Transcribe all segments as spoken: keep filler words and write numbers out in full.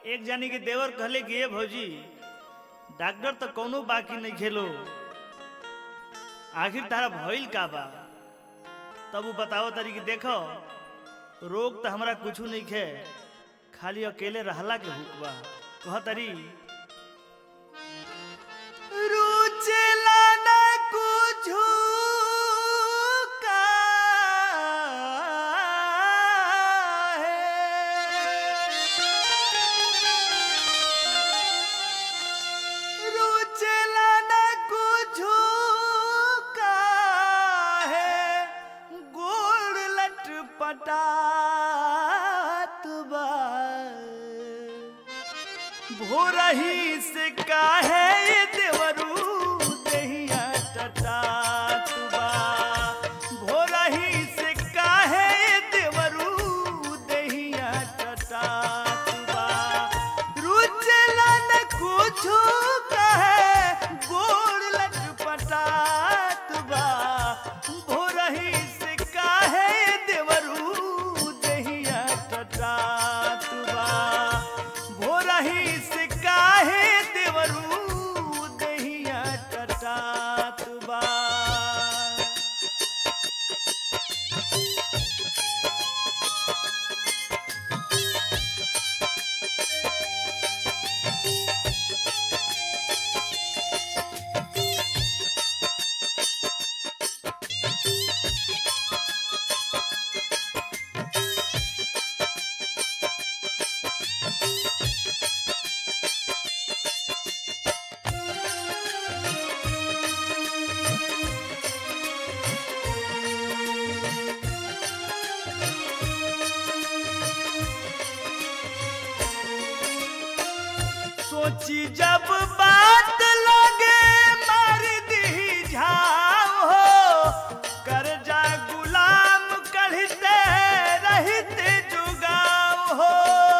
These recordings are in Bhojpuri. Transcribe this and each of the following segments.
एक जानी के देवर कहले कि ए भौजी डॉक्टर तो कोनो बाकी नहीं खेलो, आखिर तारा भइल का बा? तब वो बताओ तरी कि देखो रोग तो हमरा कुछ नहीं खे, खाली अकेले रहला के हुक बा। कह तरी रुचेला ना कुछ का रुचेला ना कुछ का है, गोड़ लटपटा भोरही से काहे देवरू दहिया टटात बा, भोरही से काहे देवरू दहिया टटात बा। रुचेला न कुछो काहे गोड़ लटपटात बा, भोरही से काहे देवरू दहिया टटात बा, भोरही से काहे देवरू दहिया टटात बा। सोची जब बात लगे मार दी झाव हो, कर्जा गुलाम कढ़ते रहते जुगाव हो।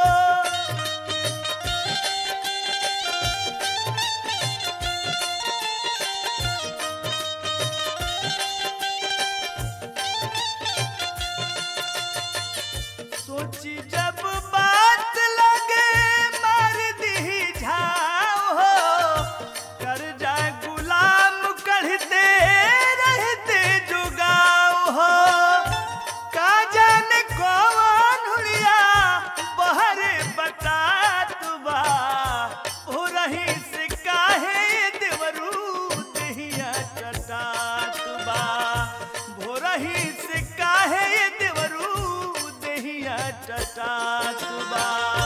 सोची जब बात लगे मार दी झाव हो, कर्जा गुलाम कढ़ते रहते जुगाव हो। का जाने कौन हुलिया बहरे बतात बा, हो रही से काहे देवरू दहिया टटात बा, भोरही से काहे देवरू दहिया टटात बा।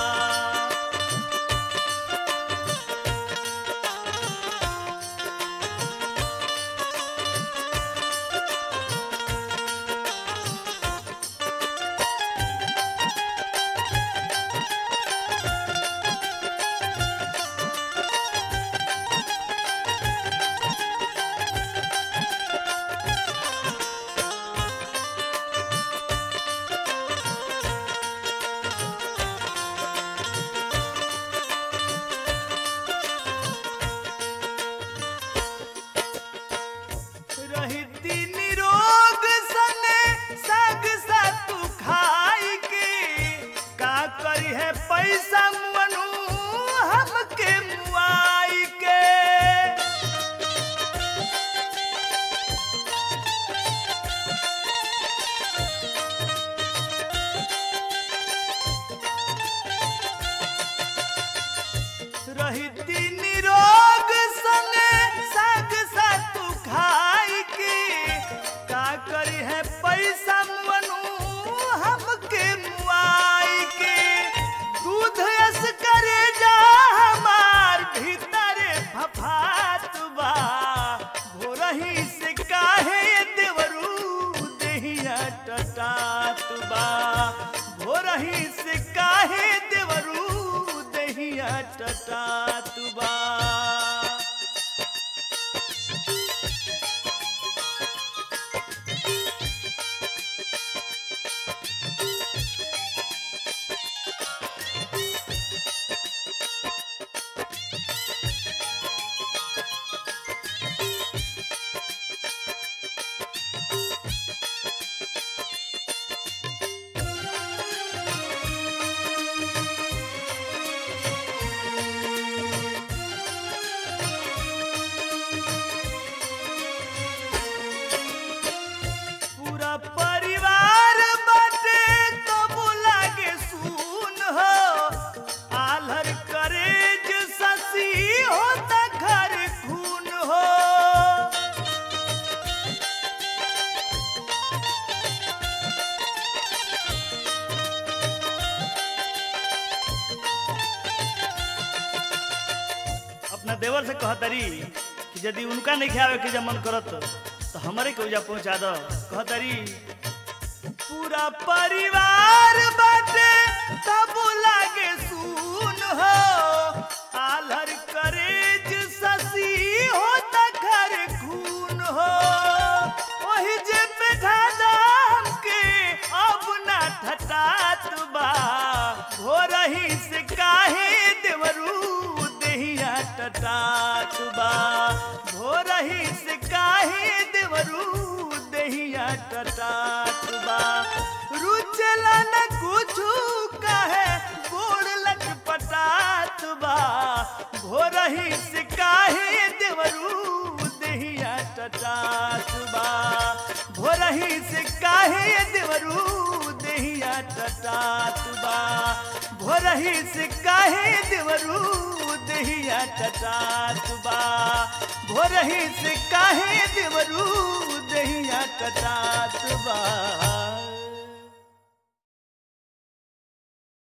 रहती निरोग सने साग सातु खाई के, का करी है पैसा मुअनु हमके मुआई के। रहती निरोग सने साग सातु खाई के, का करी है पैसा मुअनु हमके मुआई के। दूध यस करे जा हमार भीतरे फफात बा, भोरही से काहे देवरू दहिया टटात बा, भोरही से काहे देवरू दहिया टटात बा। देवर से कहतरी कि यदि उनका नहीं खावे के जब मन करत तो हमारे के उजा पहुंचा दो। कहतरी पूरा परिवार बाटे तब लागे सुन हो, आलर करेज ससी होता घर खून हो, वही जे बैठा दाम के अब ना ठटात बा, हो रही से काहे देवरू देहिया टटात बा, हो रही से काहे देवरू देहिया टटात बा, रुचला न कुछू काहे गोड़ लटपटात बा, हो रही से काहे देवरू देहिया टटात बा, हो रही से काहे देवरू देहिया टटात बा, हो रही से काहे देवरू देहिया टटात बा, हो रही से काहे देवरू देहिया टटात बा।